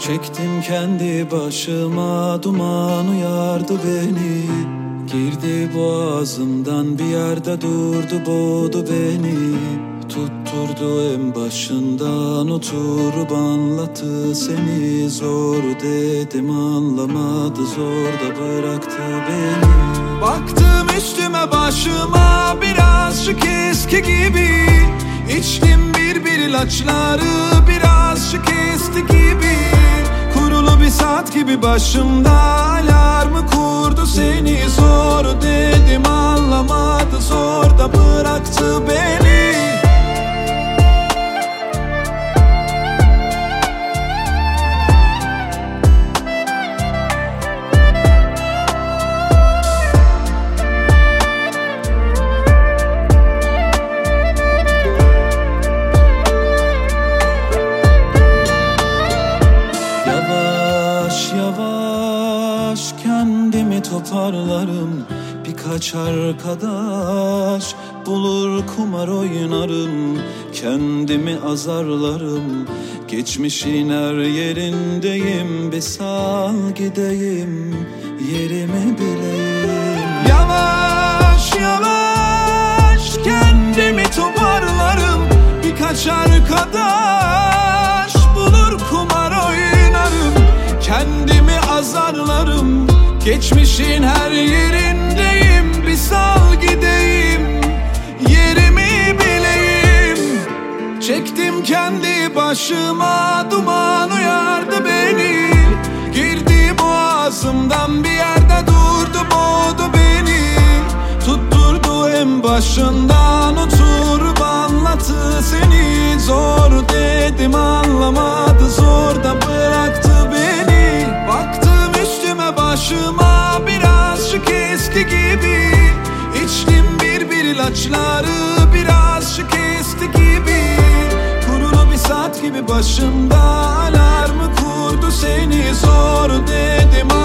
Çektim kendi başıma, duman uyardı beni. Girdi boğazımdan, bir yerde durdu, boğdu beni. Tutturdu en başından, oturup anlattı seni. Zor dedim anlamadı, zor da bıraktı beni. Baktım üstüme başıma, birazcık eski gibi. İçtim bir ilaçları, birazcık esti gibi. Kurulu bir saat gibi başımda, alarmı kurdu seni. Zor dedim anlamadı, zor da bıraktı beni. Yavaş kendimi toparlarım. Birkaç arkadaş bulur, kumar oynarım. Kendimi azarlarım. Geçmişin her yerindeyim. Bir sal gideyim, yerimi bileyim. Yavaş yavaş kendimi toparlarım. Birkaç arkadaş bulur, kumar oynarım. Kendimi azarlarım. Geçmişin her yerindeyim. Bir sal gideyim, yerimi bileyim. Çektim kendi başıma, duman uyardı beni. Girdi boğazımdan, bir yerde durdu, boğdu beni. Tutturdu en başından, oturup anlattı seni. Zor dedim anlamadı, zor da bıraktı beni. Baktım üstüme başıma, birazcık eski gibi. İçtim bir ilaçları, birazcık esti gibi. Kurulu bir saat gibi başımda, alarmı kurdu seni. Zor dedim